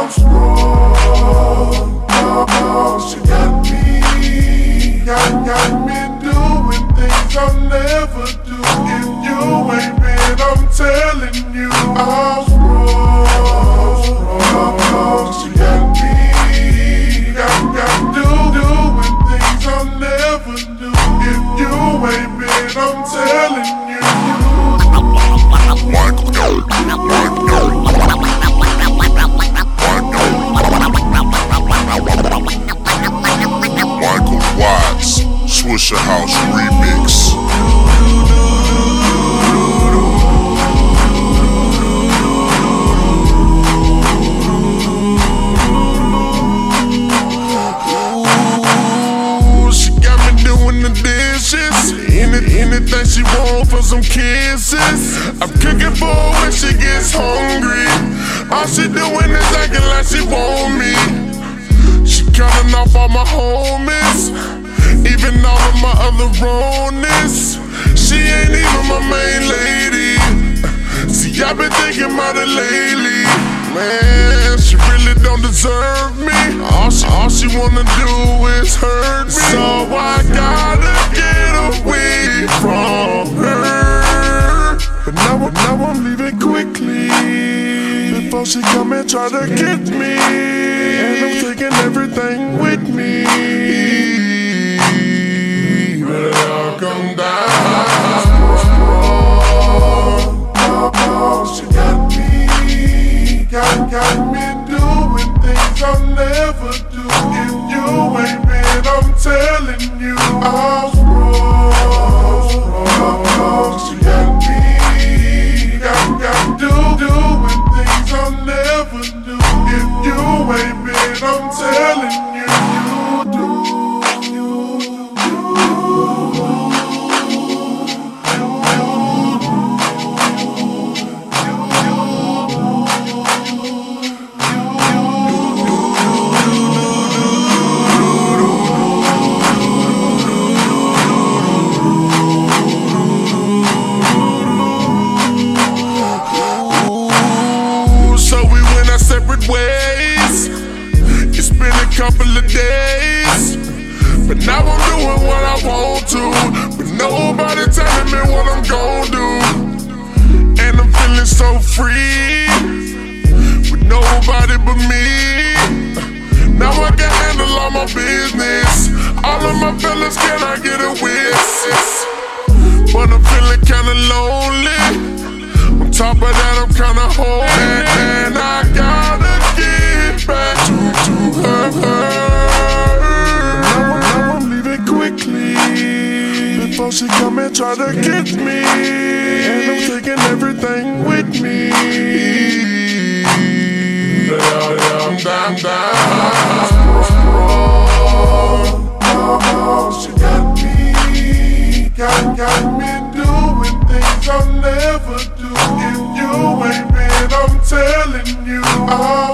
I'm strong. She got me doing things I'll never do. If you ain't been, I'm telling you, I'm strong. She got me doing things I'll never do. If you ain't been, I'm telling you. Michael Watts, Swisher House Remix. Ooh, she got me doing the dishes. Anything she want for some kisses. I'm cooking for her when she gets hungry. All she doing is acting like she want me. She cutting off all my homies, even all of my other wrongness. She ain't even my main lady. See, I've been thinking about it lately. Man, she really don't deserve me. All she wanna do is hurt me. So I gotta get away from her. But now I'm leaving quickly, before she come and try to get me. And I'm taking everything with me. But I'll come down. She got me doing things I'll never do. If you ain't been, I'm telling you, I'm strong. She got me doing things I'll never do. If you ain't been, I'm telling you, you do. Separate ways. It's been a couple of days, but now I'm doing what I want to. But nobody telling me what I'm gon' do. And I'm feeling so free, with nobody but me. Now I can handle all my business. All of my fellas, can I get a wish? But I'm feeling kinda lonely. On top of that, I'm kinda homey. And I gotta get back to her. Now I'm leaving quickly, before she come and try to get me. And I'm taking everything with me. I'm down. She got me doing things I'll never do. If you ain't been, I'm telling you,